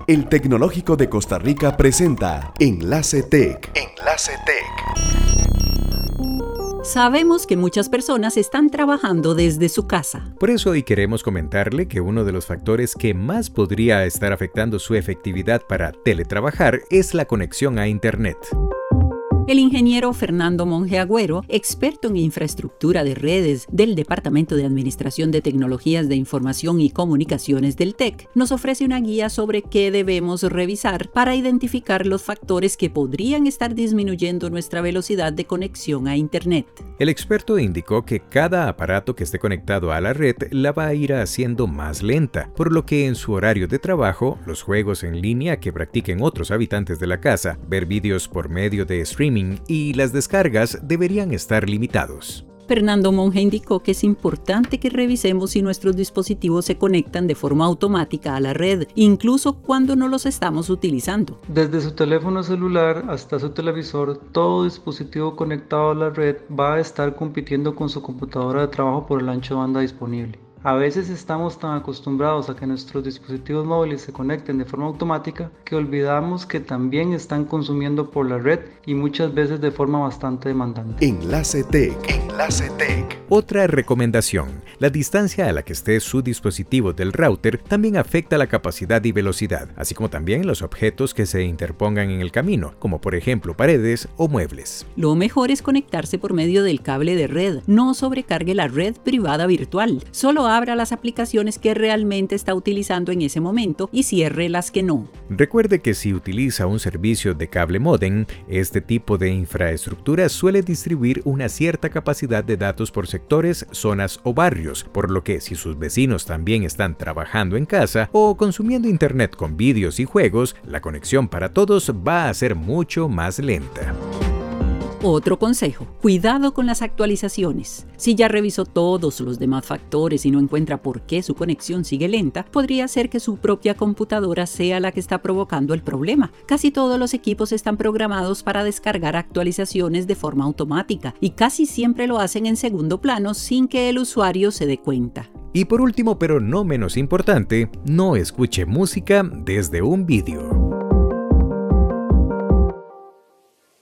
El Tecnológico de Costa Rica presenta Enlace Tech. Enlace Tech. Sabemos que muchas personas están trabajando desde su casa. Por eso hoy queremos comentarle que uno de los factores que más podría estar afectando su efectividad para teletrabajar es la conexión a Internet. El ingeniero Fernando Monge Agüero, experto en infraestructura de redes del Departamento de Administración de Tecnologías de Información y Comunicaciones del TEC, nos ofrece una guía sobre qué debemos revisar para identificar los factores que podrían estar disminuyendo nuestra velocidad de conexión a Internet. El experto indicó que cada aparato que esté conectado a la red la va a ir haciendo más lenta, por lo que en su horario de trabajo, los juegos en línea que practiquen otros habitantes de la casa, ver vídeos por medio de streaming y las descargas deberían estar limitados. Fernando Monge indicó que es importante que revisemos si nuestros dispositivos se conectan de forma automática a la red, incluso cuando no los estamos utilizando. Desde su teléfono celular hasta su televisor, todo dispositivo conectado a la red va a estar compitiendo con su computadora de trabajo por el ancho de banda disponible. A veces estamos tan acostumbrados a que nuestros dispositivos móviles se conecten de forma automática que olvidamos que también están consumiendo por la red y muchas veces de forma bastante demandante. Enlace Tech. Enlace Tech. Otra recomendación: la distancia a la que esté su dispositivo del router también afecta la capacidad y velocidad, así como también los objetos que se interpongan en el camino, como por ejemplo paredes o muebles. Lo mejor es conectarse por medio del cable de red. No sobrecargue la red privada virtual. Solo abra las aplicaciones que realmente está utilizando en ese momento y cierre las que no. Recuerde que si utiliza un servicio de cable módem, este tipo de infraestructura suele distribuir una cierta capacidad de datos por sectores, zonas o barrios, por lo que si sus vecinos también están trabajando en casa o consumiendo internet con vídeos y juegos, la conexión para todos va a ser mucho más lenta. Otro consejo: cuidado con las actualizaciones. Si ya revisó todos los demás factores y no encuentra por qué su conexión sigue lenta, podría ser que su propia computadora sea la que está provocando el problema. Casi todos los equipos están programados para descargar actualizaciones de forma automática y casi siempre lo hacen en segundo plano sin que el usuario se dé cuenta. Y por último, pero no menos importante, no escuche música desde un vídeo.